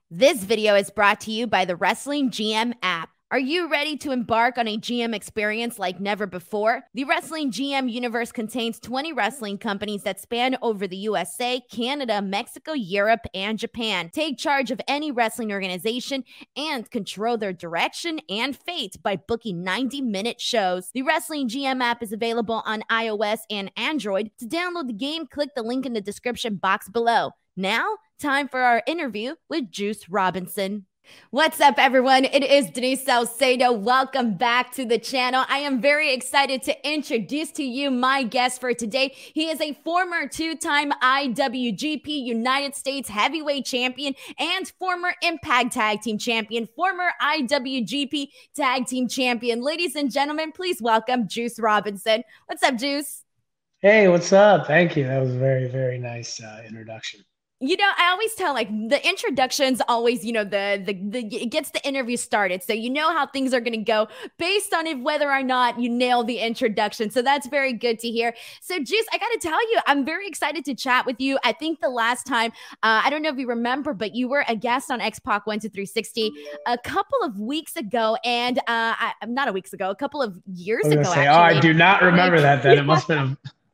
This video is brought to you by the Wrestling GM app. Are you ready to embark on a GM experience like never before? The Wrestling GM universe contains 20 wrestling companies that span over the USA, Canada, Mexico, Europe, and Japan. Take charge of any wrestling organization and control their direction and fate by booking 90-minute shows. The Wrestling GM app is available on iOS and Android. To download the game, click the link in the description box below. Now, time for our interview with Juice Robinson. What's up, everyone? It is Denise Salcedo. Welcome back to the channel. I am very excited to introduce to you my guest for today. He is a former two-time IWGP United States Heavyweight Champion and former Impact Tag Team Champion, former IWGP Tag Team Champion. Ladies and gentlemen, please welcome Juice Robinson. What's up, Juice? Hey, what's up? Thank you. That was a very, very nice introduction. I always tell like the introductions always, it gets the interview started. So you know how things are going to go based on if whether or not you nail the introduction. So that's very good to hear. So Juice, I got to tell you, I'm very excited to chat with you. I think the last time, I don't know if you remember, but you were a guest on X-Pac Went to 360 a couple of weeks ago. And not a weeks ago, a couple of years I was ago, gonna say, oh, I actually. do not remember that. Then it must have been.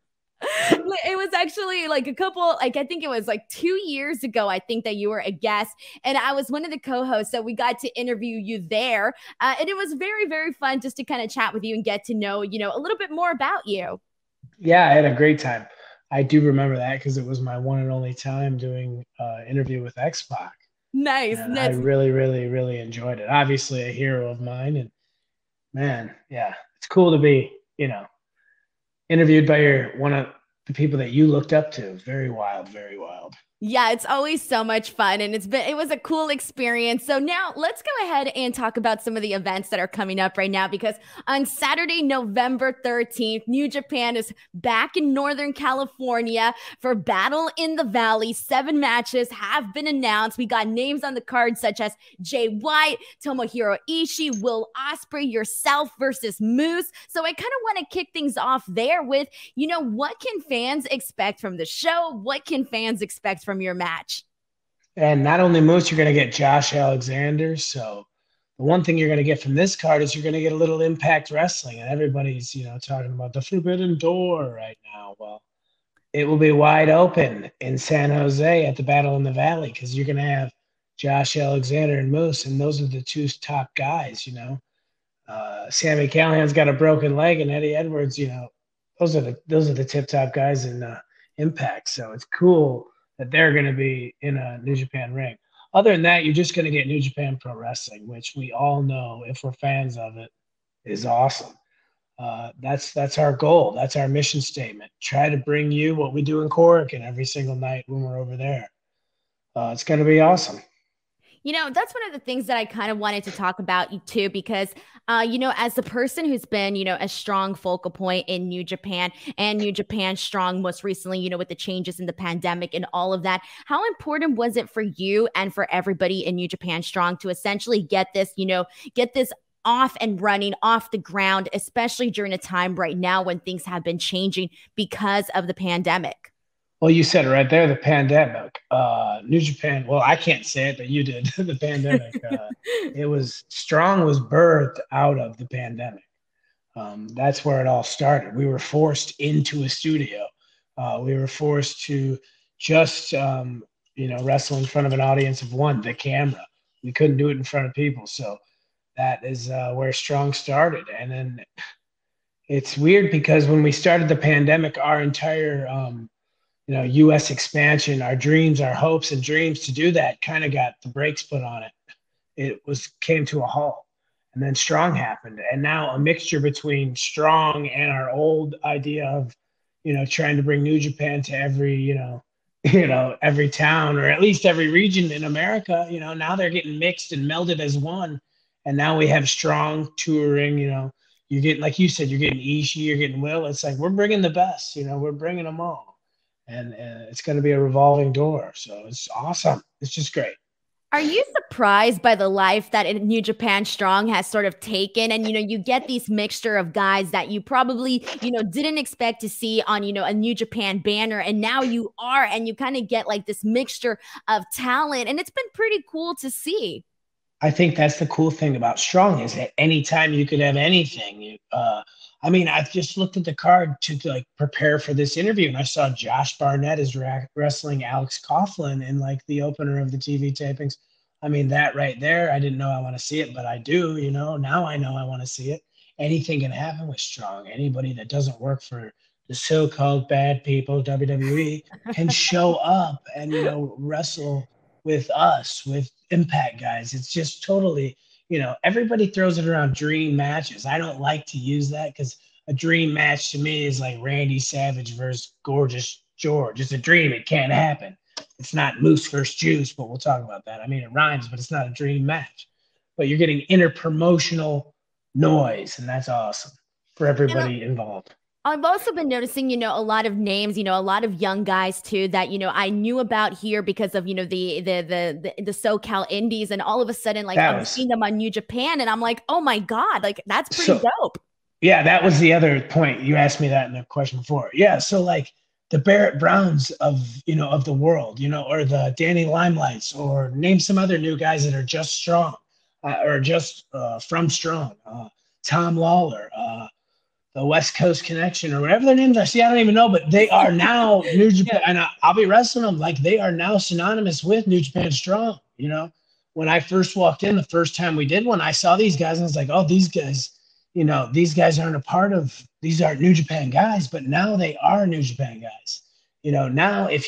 It was actually like I think it was like 2 years ago, I think that you were a guest and I was one of the co-hosts. So we got to interview you there. And it was very, very fun just to kind of chat with you and get to know, a little bit more about you. Yeah, I had a great time. I do remember that because it was my one and only time doing interview with X-Pac, Nice. and I That's really, really, really enjoyed it. Obviously, a hero of mine, and man, yeah, it's cool to be, interviewed by one of the people that you looked up to. Very wild, very wild. Yeah, it's always so much fun and it was a cool experience. So now let's go ahead and talk about some of the events that are coming up right now because on Saturday, November 13th, New Japan is back in Northern California for Battle in the Valley. 7 matches have been announced. We got names on the card such as Jay White, Tomohiro Ishii, Will Ospreay, yourself versus Moose. So I kind of want to kick things off there with, what can fans expect from the show? What can fans expect from your match? And not only Moose, you're going to get Josh Alexander. So the one thing you're going to get from this card is you're going to get a little Impact Wrestling, and everybody's talking about the Forbidden Door right now. Well, it will be wide open in San Jose at the Battle in the Valley because you're going to have Josh Alexander and Moose, and those are the two top guys. Sammy Callahan's got a broken leg, and Eddie Edwards. Those are the tip top guys in Impact. So it's cool that they're going to be in a New Japan ring. Other than that, you're just going to get New Japan Pro Wrestling, which we all know, if we're fans of it, is awesome. That's our goal. That's our mission statement. Try to bring you what we do in Korakuen every single night when we're over there. It's going to be awesome. That's one of the things that I kind of wanted to talk about you too, because, as the person who's been, a strong focal point in New Japan and New Japan Strong most recently, with the changes in the pandemic and all of that, how important was it for you and for everybody in New Japan Strong to essentially get this off and running off the ground, especially during a time right now when things have been changing because of the pandemic? Well, you said it right there, the pandemic. New Japan, well, I can't say it, but you did. The pandemic. Strong was birthed out of the pandemic. That's where it all started. We were forced into a studio. We were forced to just, wrestle in front of an audience of one, the camera. We couldn't do it in front of people. So that is where Strong started. And then it's weird because when we started the pandemic, our entire U.S. expansion, our dreams, our hopes and dreams to do that kind of got the brakes put on it. Came to a halt. And then Strong happened. And now a mixture between Strong and our old idea of, trying to bring New Japan to every, every town or at least every region in America, now they're getting mixed and melded as one. And now we have Strong touring, you're getting, like you said, you're getting Ishii, you're getting Will. It's like, we're bringing the best, we're bringing them all. And it's going to be a revolving door. So it's awesome. It's just great. Are you surprised by the life that New Japan Strong has sort of taken? And, you get these mixture of guys that you probably, didn't expect to see on, a New Japan banner. And now you are, and you kind of get like this mixture of talent. And it's been pretty cool to see. I think that's the cool thing about Strong is at any time you could have anything. I mean, I've just looked at the card to like prepare for this interview, and I saw Josh Barnett is wrestling Alex Coughlin in like the opener of the TV tapings. I mean, that right there, I didn't know I want to see it, but I do. Now I know I want to see it. Anything can happen with Strong. Anybody that doesn't work for the so-called bad people, WWE, can show up and wrestle with us, with Impact guys. It's just totally, everybody throws it around dream matches. I don't like to use that because a dream match to me is like Randy Savage versus Gorgeous George. It's a dream. It can't happen. It's not Moose versus Juice, but we'll talk about that. I mean, it rhymes, but it's not a dream match. But you're getting interpromotional noise, and that's awesome for everybody involved. I've also been noticing, a lot of names, a lot of young guys too that, I knew about here because of, the SoCal Indies, and all of a sudden, like I'm seeing them on New Japan, and I'm like, oh my God, like that's pretty dope. Yeah, that was the other point. You asked me that in the question before. Yeah, so like the Barrett Browns of the world, or the Danny Limelights, or name some other new guys that are just Strong, or just from Strong. Tom Lawler, the West Coast Connection, or whatever their names are. See, I don't even know, but they are now New Japan, and I'll be wrestling them like they are now synonymous with New Japan Strong. When I first walked in the first time we did one, I saw these guys and I was like, oh, these guys, these guys these aren't New Japan guys, but now they are New Japan guys. Now if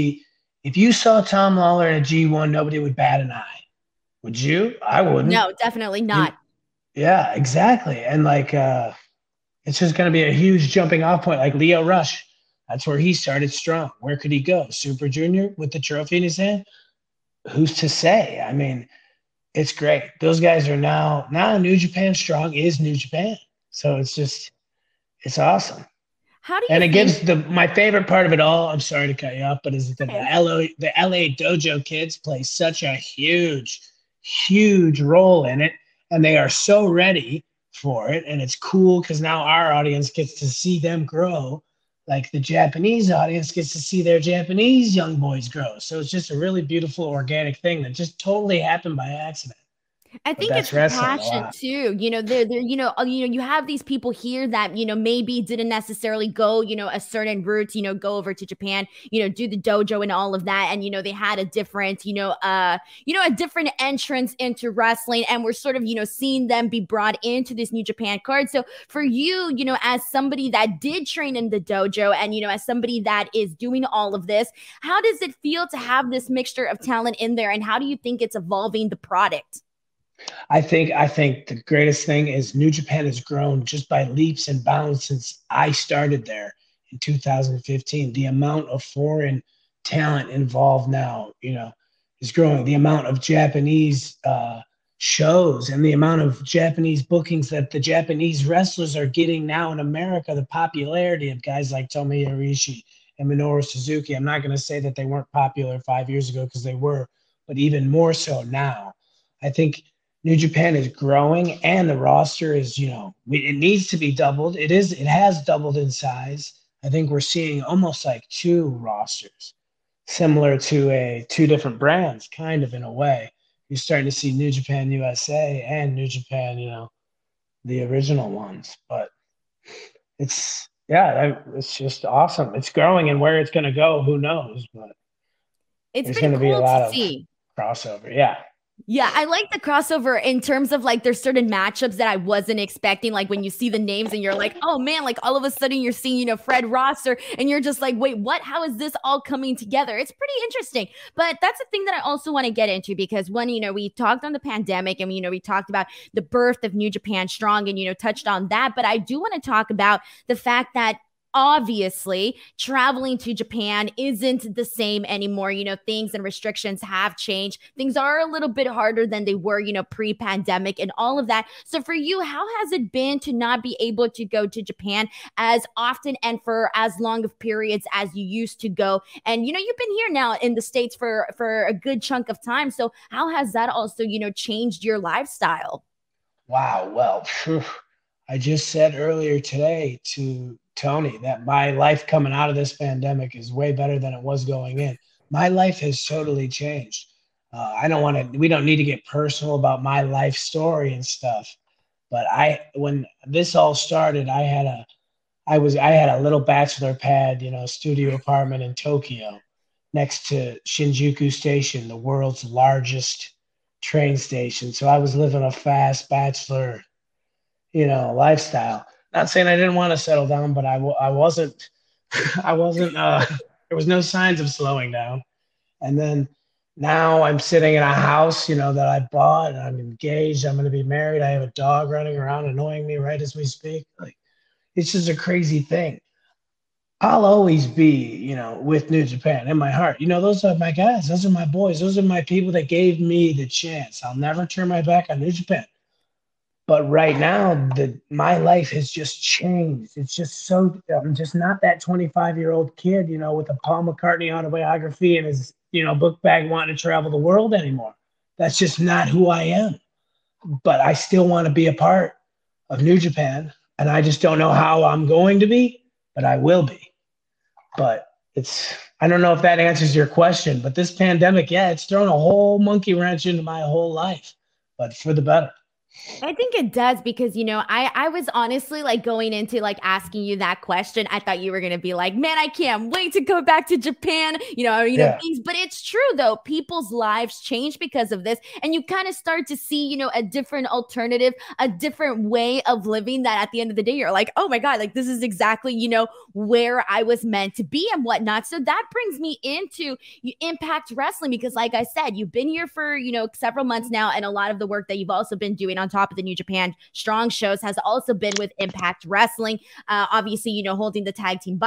you saw Tom Lawler in a G1, nobody would bat an eye. Would you? I wouldn't. No, definitely not. Yeah, exactly. And like, it's just going to be a huge jumping off point. Like Leo Rush, that's where he started Strong. Where could he go? Super Junior with the trophy in his hand? Who's to say? I mean, it's great. Those guys are now New Japan Strong is New Japan. So it's awesome. How do you and it gives my favorite part of it all, I'm sorry to cut you off, but is that the LA Dojo kids play such a huge, huge role in it. And they are so ready for it, and it's cool because now our audience gets to see them grow like the Japanese audience gets to see their Japanese young boys grow. So it's just a really beautiful organic thing that just totally happened by accident. I think it's passion too. You have these people here that, maybe didn't necessarily go, a certain route, go over to Japan, do the dojo and all of that. And, they had a different, a different entrance into wrestling. And we're sort of, seeing them be brought into this New Japan card. So for you, as somebody that did train in the dojo and, as somebody that is doing all of this, how does it feel to have this mixture of talent in there? And how do you think it's evolving the product? I think the greatest thing is New Japan has grown just by leaps and bounds since I started there in 2015. The amount of foreign talent involved now, is growing. The amount of Japanese shows and the amount of Japanese bookings that the Japanese wrestlers are getting now in America, the popularity of guys like Tomohiro Ishii and Minoru Suzuki. I'm not going to say that they weren't popular 5 years ago because they were, but even more so now. I think New Japan is growing, and the roster is, it needs to be doubled. It has doubled in size. I think we're seeing almost like two rosters, similar to two different brands, kind of in a way. You're starting to see New Japan USA and New Japan, the original ones. But it's just awesome. It's growing, and where it's going to go, who knows? But it's going to be a lot of crossover. Yeah. Yeah, I like the crossover in terms of like there's certain matchups that I wasn't expecting. Like when you see the names and you're like, oh man, like all of a sudden you're seeing, Fred Rosser and you're just like, wait, what? How is this all coming together? It's pretty interesting. But that's the thing that I also want to get into because when, we talked on the pandemic and, we talked about the birth of New Japan Strong and, touched on that. But I do want to talk about the fact that obviously traveling to Japan isn't the same anymore. Things and restrictions have changed. Things are a little bit harder than they were, pre-pandemic and all of that. So for you, how has it been to not be able to go to Japan as often and for as long of periods as you used to go? And you've been here now in the States for a good chunk of time. So how has that also, changed your lifestyle? Wow. Well, phew, I just said earlier today to Tony that my life coming out of this pandemic is way better than it was going in. My life has totally changed. We don't need to get personal about my life story and stuff. But when this all started, I had a little bachelor pad, studio apartment in Tokyo next to Shinjuku Station, the world's largest train station. So I was living a fast bachelor, lifestyle. Not saying I didn't want to settle down, but I wasn't, I wasn't, there was no signs of slowing down. And then now I'm sitting in a house, that I bought, and I'm engaged. I'm going to be married. I have a dog running around annoying me right as we speak. Like, it's just a crazy thing. I'll always be, with New Japan in my heart. Those are my guys. Those are my boys. Those are my people that gave me the chance. I'll never turn my back on New Japan. But right now, my life has just changed. It's just I'm just not that 25-year-old kid, with a Paul McCartney autobiography and his, book bag wanting to travel the world anymore. That's just not who I am. But I still want to be a part of New Japan. And I just don't know how I'm going to be, but I will be. But I don't know if that answers your question, but this pandemic, yeah, it's thrown a whole monkey wrench into my whole life, but for the better. I think it does because, I was honestly like going into like asking you that question. I thought you were going to be like, man, I can't wait to go back to Japan, Yeah. things. But it's true, though. People's lives change because of this. And you kind of start to see, a different alternative, a different way of living that at the end of the day, you're like, oh my God, like this is exactly, where I was meant to be and whatnot. So that brings me into Impact Wrestling because, like I said, you've been here for, several months now. And a lot of the work that you've also been doing on top of the New Japan Strong shows has also been with Impact Wrestling. Obviously, holding the tag team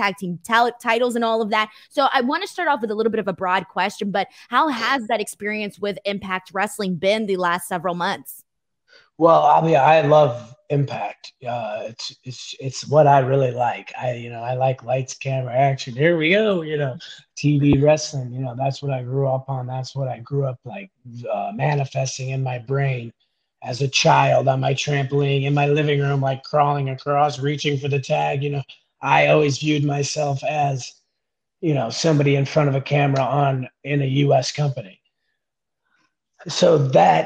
titles and all of that. So I want to start off with a little bit of a broad question, but how has that experience with Impact Wrestling been the last several months? Well, I love Impact. It's what I really like. I like lights, camera, action. Here we go. TV wrestling. That's what I grew up on. That's what I grew up like manifesting in my brain as a child on my trampoline in my living room, like crawling across, reaching for the tag. I always viewed myself as, somebody in front of a camera in a U.S. company. So that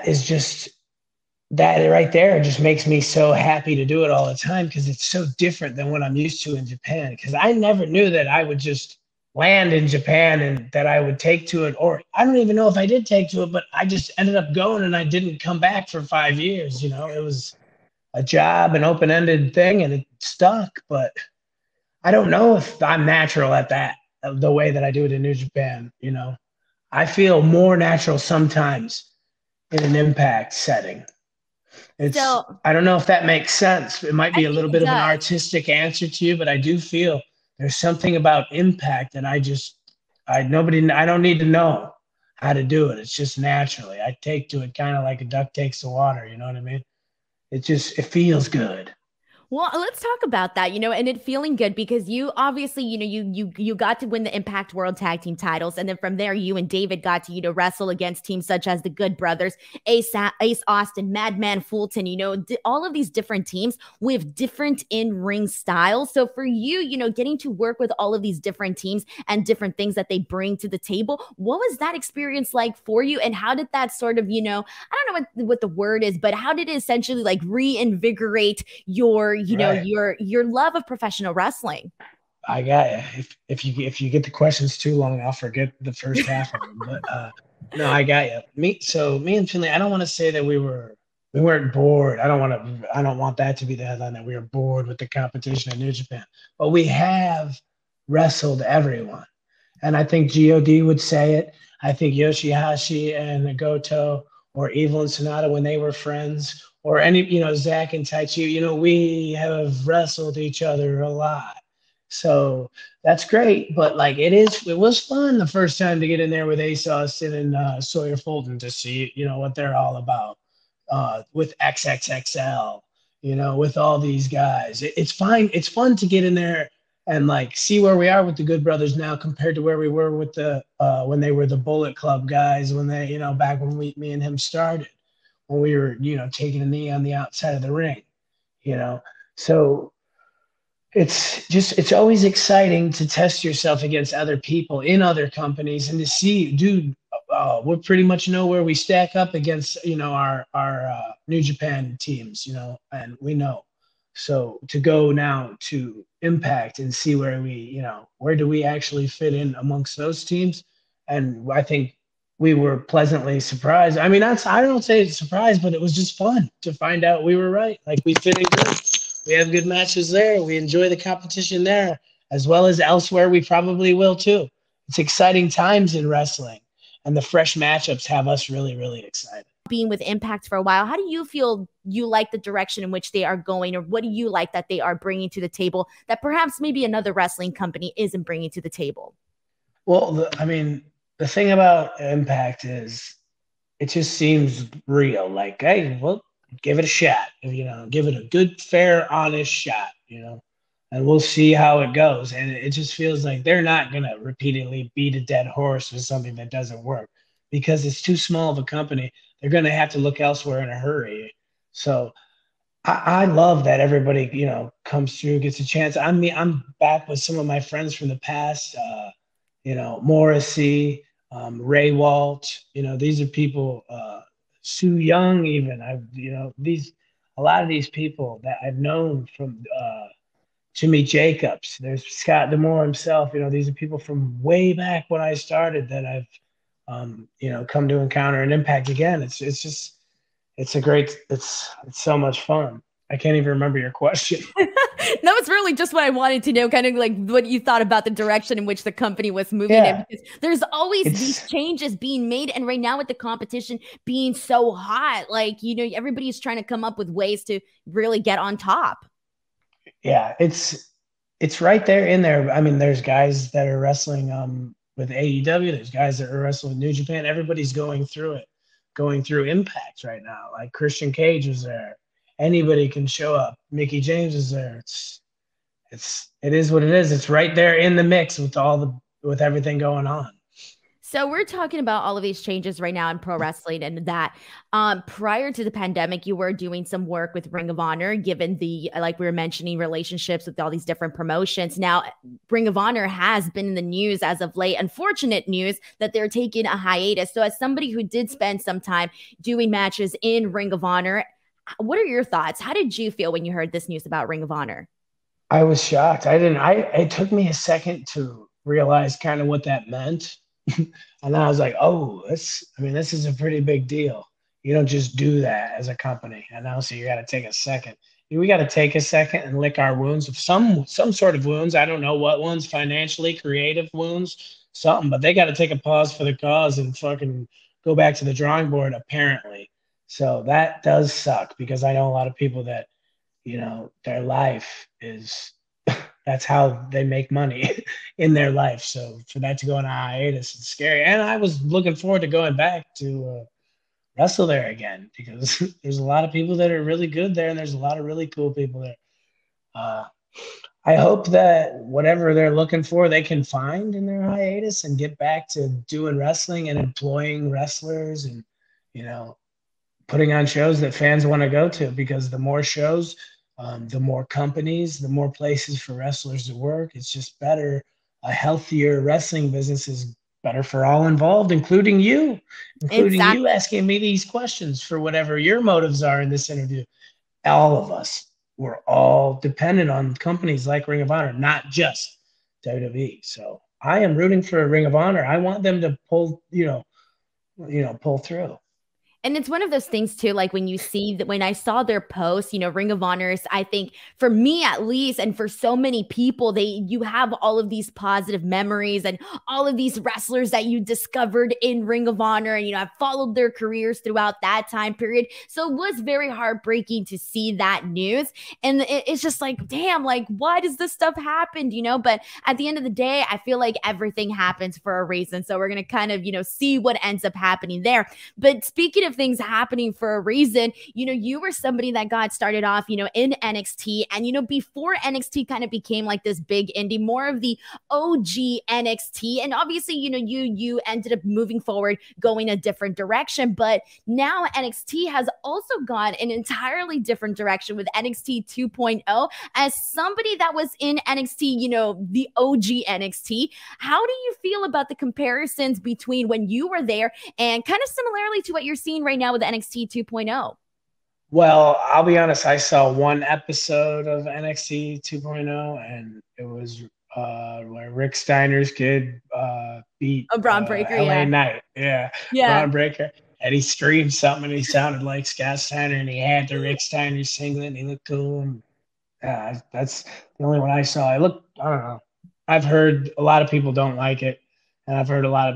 right there just makes me so happy to do it all the time because it's so different than what I'm used to in Japan. Because I never knew that I would just land in Japan and that I would take to it, or I don't even know if I did take to it, but I just ended up going and I didn't come back for 5 years. It was a job, an open-ended thing, and it stuck. But I don't know if I'm natural at that, the way that I do it in New Japan. I feel more natural sometimes in an Impact setting. I don't know if that makes sense. It might be a little bit of an artistic answer to you, but I do feel there's something about Impact that I don't need to know how to do it. It's just naturally. I take to it kind of like a duck takes to water. You know what I mean? It feels good. Well, let's talk about that, and it feeling good because you obviously, you got to win the Impact World Tag Team titles. And then from there, you and David got to, wrestle against teams such as the Good Brothers, Ace Austin, Madman Fulton, all of these different teams with different in-ring styles. So for you, getting to work with all of these different teams and different things that they bring to the table, what was that experience like for you? And how did that sort of, I don't know what the word is, but how did it essentially like reinvigorate your your love of professional wrestling? I got you. If you get the questions too long, I'll forget the first half of them. But no, I got you. Me and Finley, I don't want to say that we weren't bored. I don't want that to be the headline that we were bored with the competition in New Japan. But we have wrestled everyone. And I think God would say it. I think Yoshihashi and Goto or Evil and Sonata when they were friends, or any, Zach and Taichi, we have wrestled each other a lot. So that's great. But like it was fun the first time to get in there with Ace Austin and Sawyer Fulton to see, what they're all about with XXXL, with all these guys. It's fine. It's fun to get in there and like see where we are with the Good Brothers now compared to where we were with the when they were the Bullet Club guys, when they, back when me and him started, when we were, taking a knee on the outside of the ring, you know. So it's always exciting to test yourself against other people in other companies and to see, dude, we pretty much know where we stack up against, our New Japan teams, and we know. So to go now to Impact and see where we, where do we actually fit in amongst those teams? And I think we were pleasantly surprised. I mean, I don't say it's surprised, but it was just fun to find out we were right. Like we fit in good. We have good matches there. We enjoy the competition there as well as elsewhere. We probably will too. It's exciting times in wrestling, and the fresh matchups have us really, really excited. Being with Impact for a while, how do you feel you like the direction in which they are going, or what do you like that they are bringing to the table that perhaps maybe another wrestling company isn't bringing to the table? Well, the thing about Impact is it just seems real. Like, hey, well, give it a shot. Give it a good, fair, honest shot. And we'll see how it goes. And it just feels like they're not gonna repeatedly beat a dead horse with something that doesn't work because it's too small of a company. They're gonna have to look elsewhere in a hurry. So I love that everybody, comes through, gets a chance. I'm back with some of my friends from the past. Morrissey, Ray Walt. These are people. Sue Young, even a lot of these people that I've known from Jimmy Jacobs. There's Scott D'Amore himself. These are people from way back when I started that I've come to encounter and Impact again. It's just it's so much fun. I can't even remember your question. That was really just what I wanted to know, kind of like what you thought about the direction in which the company was moving in, because there's always these changes being made. And right now with the competition being so hot, like, everybody's trying to come up with ways to really get on top. Yeah, it's right there in there. I mean, there's guys that are wrestling with AEW. There's guys that are wrestling with New Japan. Everybody's going through Impact right now. Like Christian Cage was there. Anybody can show up. Mickey James is there. It is what it is. It's right there in the mix with everything going on. So we're talking about all of these changes right now in pro wrestling, and that prior to the pandemic, you were doing some work with Ring of Honor, given the, like we were mentioning, relationships with all these different promotions. Now, Ring of Honor has been in the news as of late, unfortunate news that they're taking a hiatus. So as somebody who did spend some time doing matches in Ring of Honor, what are your thoughts? How did you feel when you heard this news about Ring of Honor? I was shocked. It took me a second to realize kind of what that meant. And I was like, oh, this is a pretty big deal. You don't just do that as a company. And now, so you got to take a second. We got to take a second and lick our wounds of some sort of wounds. I don't know what ones, financially, creative wounds, something, but they got to take a pause for the cause and fucking go back to the drawing board, apparently. So that does suck because I know a lot of people that, their life is, that's how they make money in their life. So for that to go on a hiatus, it's scary. And I was looking forward to going back to wrestle there again because there's a lot of people that are really good there and there's a lot of really cool people there. I hope that whatever they're looking for, they can find in their hiatus and get back to doing wrestling and employing wrestlers and, putting on shows that fans want to go to, because the more shows, the more companies, the more places for wrestlers to work. It's just better. A healthier wrestling business is better for all involved, including you asking me these questions for whatever your motives are in this interview. All of us, we're all dependent on companies like Ring of Honor, not just WWE. So I am rooting for Ring of Honor. I want them to pull through. And it's one of those things too, like when you see that when I saw their post, Ring of Honors, I think for me at least, and for so many people, you have all of these positive memories and all of these wrestlers that you discovered in Ring of Honor. And, I've followed their careers throughout that time period. So it was very heartbreaking to see that news. And it's just like, damn, like, why does this stuff happen? But at the end of the day, I feel like everything happens for a reason. So we're going to kind of, see what ends up happening there. But speaking of things happening for a reason, you were somebody that got started off, in NXT. And, before NXT kind of became like this big indie, more of the OG NXT. And obviously, you ended up moving forward, going a different direction. But now NXT has also gone an entirely different direction with NXT 2.0. As somebody that was in NXT, the OG NXT, how do you feel about the comparisons between when you were there and kind of similarly to what you're seeing right now with NXT 2.0? Well, I'll be honest. I saw one episode of NXT 2.0, and it was where Rick Steiner's kid beat Braun Breaker, LA Knight. Yeah, Braun Breaker. And he screamed something, and he sounded like Scott Steiner, and he had the Rick Steiner singlet, and he looked cool. And that's the only one I saw. I don't know. I've heard a lot of people don't like it, and I've heard a lot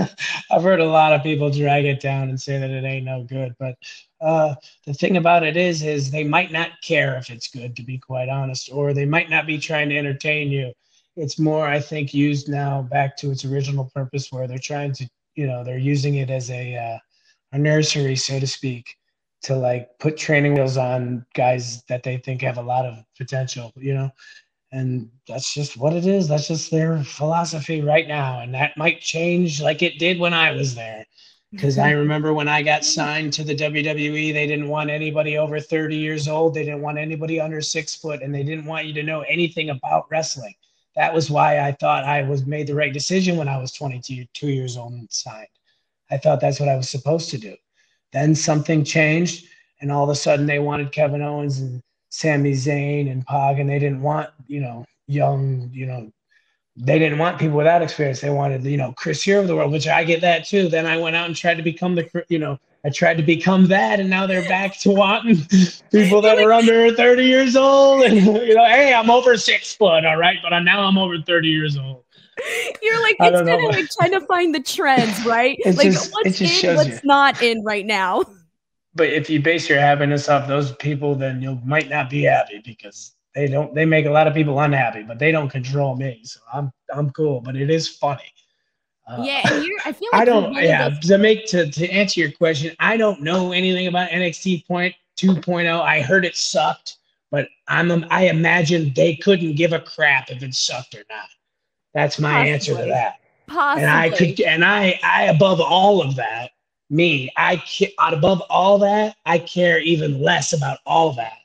of people drag it down and say that it ain't no good. But the thing about it is they might not care if it's good, to be quite honest, or they might not be trying to entertain you. It's more, I think, used now back to its original purpose, where they're trying to, they're using it as a nursery, so to speak, to like put training wheels on guys that they think have a lot of potential, and that's just what it is. That's just their philosophy right now. And that might change like it did when I was there. Because I remember when I got signed to the WWE, they didn't want anybody over 30 years old. They didn't want anybody under 6 foot, and they didn't want you to know anything about wrestling. That was why I thought I was made the right decision when I was 22 years old and signed. I thought that's what I was supposed to do. Then something changed, and all of a sudden they wanted Kevin Owens and Sami Zayn and Pog, and they didn't want, young, they didn't want people without experience. They wanted, Chris Hero of the world, which I get that too. Then I went out and tried to become I tried to become that, and now they're back to wanting people that are under 30 years old. And, hey, I'm over 6 foot, all right, but now I'm over 30 years old. You're like, it's kind of like trying to find the trends, right? What's in, what's not in right now. But if you base your happiness off those people, then you might not be happy, because they make a lot of people unhappy, but they don't control me. So I'm cool, but it is funny. And I feel like to answer your question, I don't know anything about NXT 2.0. I heard it sucked, but I imagine they couldn't give a crap if it sucked or not. That's my answer to that. Possibly. And I above all of that, above all that, I care even less about all that.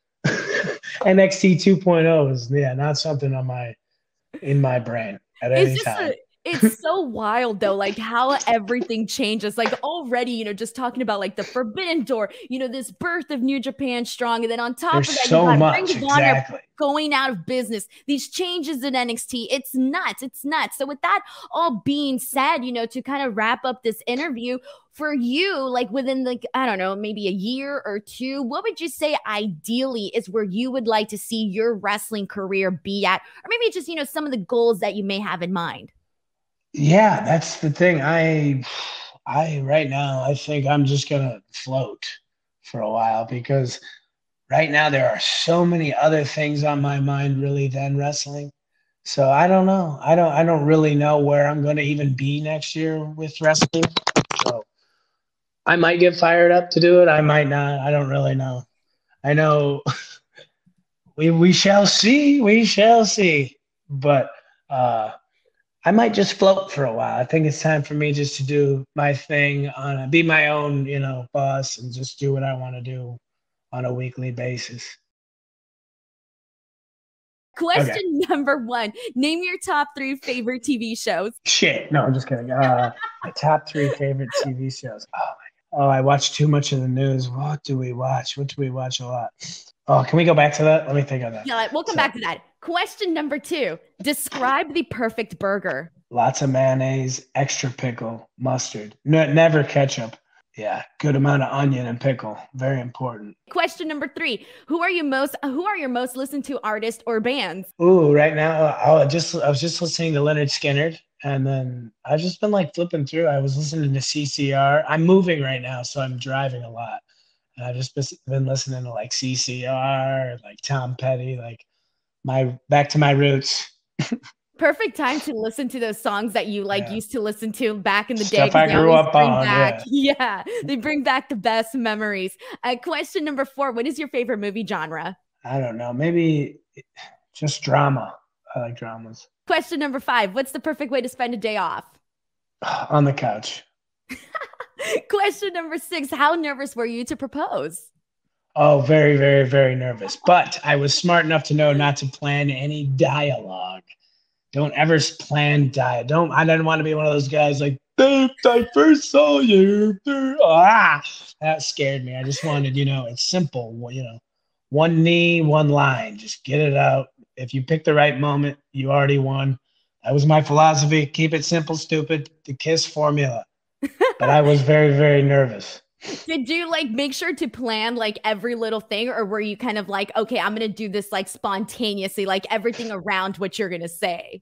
NXT 2.0 is not something in my brain at any time. It's so wild though, like how everything changes. Like already, just talking about like the Forbidden Door, this birth of New Japan Strong, and then on top of that, so you got much Ring of Honor going out of business. These changes in NXT, it's nuts. So with that all being said, to kind of wrap up this interview, for you, like within I don't know, maybe a year or two, what would you say ideally is where you would like to see your wrestling career be at? Or maybe just, some of the goals that you may have in mind. Yeah, that's the thing. I right now, I think I'm just going to float for a while, because right now there are so many other things on my mind really than wrestling. So I don't know. I don't really know where I'm going to even be next year with wrestling. So I might get fired up to do it. I might not. I don't really know. I know we shall see. We shall see. But I might just float for a while. I think it's time for me just to do my thing, be my own, boss, and just do what I want to do on a weekly basis. Question number 1. Name your top 3 favorite TV shows. Shit. No, I'm just kidding. My top 3 favorite TV shows. Oh, I watch too much of the news. What do we watch? What do we watch a lot? Oh, can we go back to that? Let me think of that. Yeah, we'll come back to that. Question number 2. Describe the perfect burger. Lots of mayonnaise, extra pickle, mustard. No, never ketchup. Yeah, good amount of onion and pickle. Very important. Question number 3. Who are your most listened to artists or bands? Ooh, right now, I was just listening to Leonard Skinner, and then I've just been like flipping through. I was listening to CCR. I'm moving right now, so I'm driving a lot. And I've just been listening to like CCR, like Tom Petty, like my back to my roots. Perfect time to listen to those songs that you like used to listen to back in the day. Stuff I They grew always up bring on. back, Yeah. they bring back the best memories. Question number 4. What is your favorite movie genre? I don't know. Maybe just drama. I like dramas. Question number 5. What's the perfect way to spend a day off? On the couch. Question number 6. How nervous were you to propose? Oh, very, very, very nervous. But I was smart enough to know not to plan any dialogue. Don't ever plan diet. I didn't want to be one of those guys like, "Babe, I first saw you." That scared me. I just wanted, it's simple. One knee, one line. Just get it out. If you pick the right moment, you already won. That was my philosophy. Keep it simple, stupid. The KISS formula. But I was very, very nervous. Did you like make sure to plan like every little thing, or were you kind of like, okay, I'm gonna do this like spontaneously, like everything around what you're gonna say?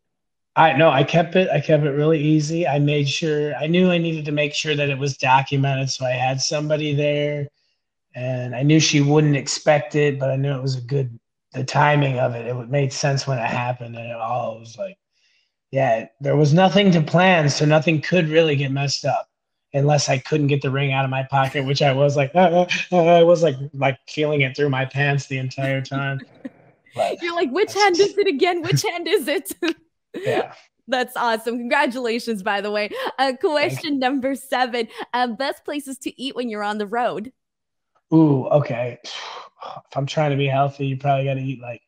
I kept it really easy. I knew I needed to make sure that it was documented, so I had somebody there, and I knew she wouldn't expect it, but I knew it was the timing of it made sense when it happened, and it all was like, yeah, there was nothing to plan, so nothing could really get messed up. Unless I couldn't get the ring out of my pocket, which I was like, I was like feeling it through my pants the entire time. But you're like, which hand is it again? Which hand is it? Yeah. That's awesome. Congratulations, by the way. Question number 7. Best places to eat when you're on the road? Ooh, okay. If I'm trying to be healthy, you probably got to eat like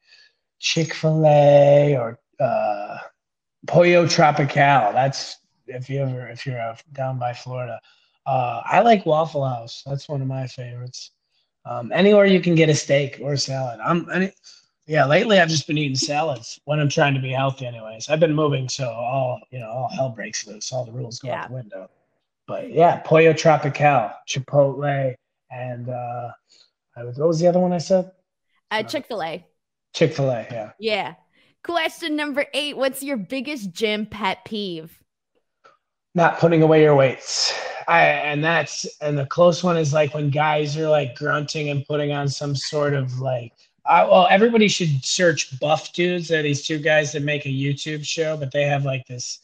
Chick-fil-A or Pollo Tropical. That's if you're down by Florida. I like Waffle House. That's one of my favorites. Anywhere you can get a steak or a salad. Lately I've just been eating salads when I'm trying to be healthy anyways. I've been moving, so all hell breaks loose. All the rules go out the window. But yeah, Pollo Tropical, Chipotle, and what was the other one I said? Chick-fil-A. Chick-fil-A, yeah. Yeah. Question number 8. What's your biggest gym pet peeve? Not putting away your weights. And the close one is like when guys are like grunting and putting on some sort of like, everybody should search Buff Dudes. They're these 2 guys that make a YouTube show, but they have like this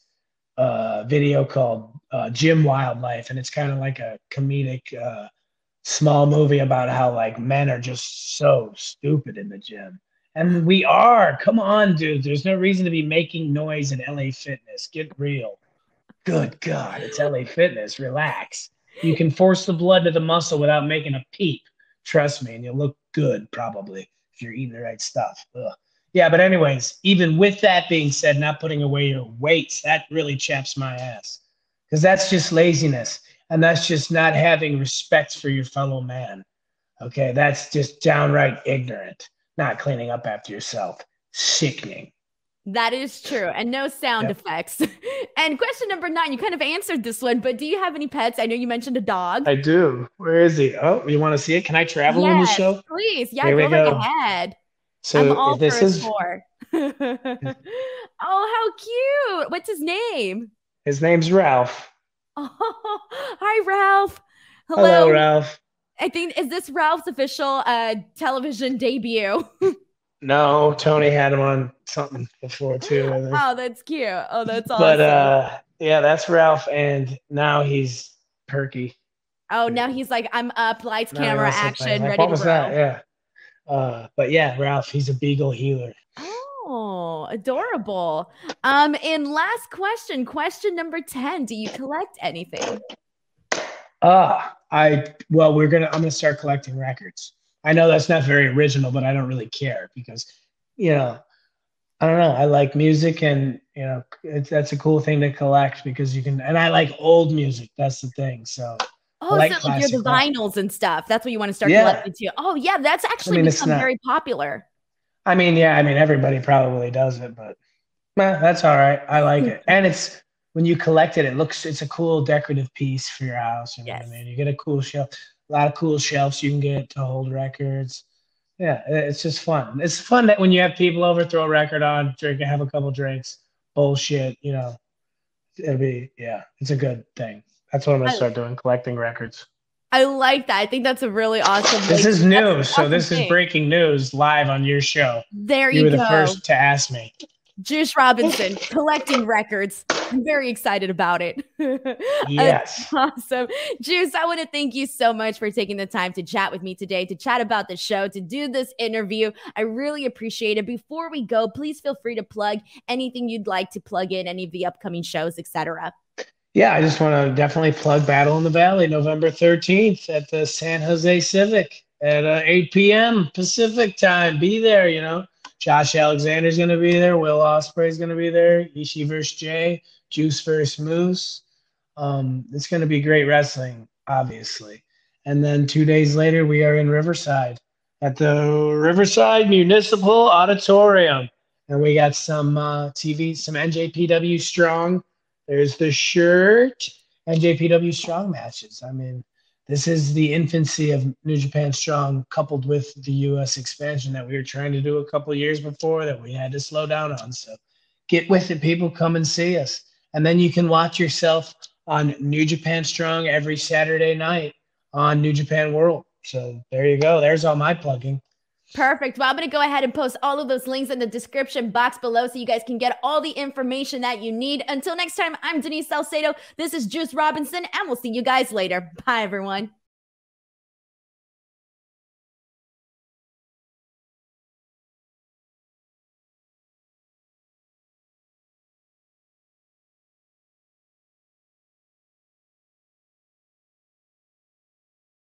video called Gym Wildlife. And it's kind of like a comedic small movie about how like men are just so stupid in the gym. And we are. Come on, dude. There's no reason to be making noise in LA Fitness. Get real. Good God, it's LA Fitness. Relax. You can force the blood to the muscle without making a peep. Trust me, and you'll look good probably if you're eating the right stuff. Ugh. Yeah, but anyways, even with that being said, not putting away your weights, that really chaps my ass. Because that's just laziness. And that's just not having respect for your fellow man. Okay, that's just downright ignorant. Not cleaning up after yourself. Sickening. That is true. And no sound effects. And question number 9, you kind of answered this one, but do you have any pets? I know you mentioned a dog. I do. Where is he? Oh, you want to see it? Can I travel in the show? Please. Yeah, go right ahead. So I'm all this is for. Oh, how cute. What's his name? His name's Ralph. Oh, hi, Ralph. Hello, Ralph. Is this Ralph's official television debut? No, Tony had him on something before too. Oh, that's cute. Oh, that's awesome. But that's Ralph, and now he's perky. Oh, now he's like, I'm up, lights, camera, action, ready to roll. What was that? Yeah. But yeah, Ralph, he's a beagle healer. Oh, adorable. And last question number 10. Do you collect anything? I'm gonna start collecting records. I know that's not very original, but I don't really care because, I don't know. I like music, and that's a cool thing to collect because you can. And I like old music. That's the thing. So. Oh, so like you're the vinyls and stuff. That's what you want to start collecting too. Oh, yeah, that's actually become very popular. Everybody probably does it, but that's all right. I like it, and it's when you collect it, it's a cool decorative piece for your house. You know what I Yes. mean? You get a cool shelf, a lot of cool shelves you can get to hold records. Yeah, it's just fun. It's fun that when you have people over, throw a record on, drink, have a couple drinks, bullshit. It's a good thing. That's what I'm gonna I, start doing, collecting records. I like that. I think that's a really awesome way. This is That's an news, so awesome this is thing. breaking news live on your show. There You you were the go. first to ask me. Juice Robinson collecting records. I'm very excited about it. Yes. Awesome. Juice, I want to thank you so much for taking the time to chat with me today, to chat about the show, to do this interview. I really appreciate it. Before we go, please feel free to plug anything you'd like to plug in, any of the upcoming shows, etc. Yeah, I just want to definitely plug Battle in the Valley, November 13th at the San Jose Civic at 8 p.m. Pacific time. Be there, Josh Alexander's going to be there. Will Ospreay's going to be there. Ishii versus Jay. Juice versus Moose. It's going to be great wrestling, obviously. And then 2 days later, we are in Riverside at the Riverside Municipal Auditorium. And we got some TV, some NJPW Strong. There's the shirt, NJPW Strong matches. I mean, this is the infancy of New Japan Strong coupled with the U.S. expansion that we were trying to do a couple years before that we had to slow down on. So get with it, people. Come and see us. And then you can watch yourself on New Japan Strong every Saturday night on New Japan World. So there you go. There's all my plugging. Perfect. Well, I'm going to go ahead and post all of those links in the description box below so you guys can get all the information that you need. Until next time, I'm Denise Salcedo. This is Juice Robinson, and we'll see you guys later. Bye, everyone.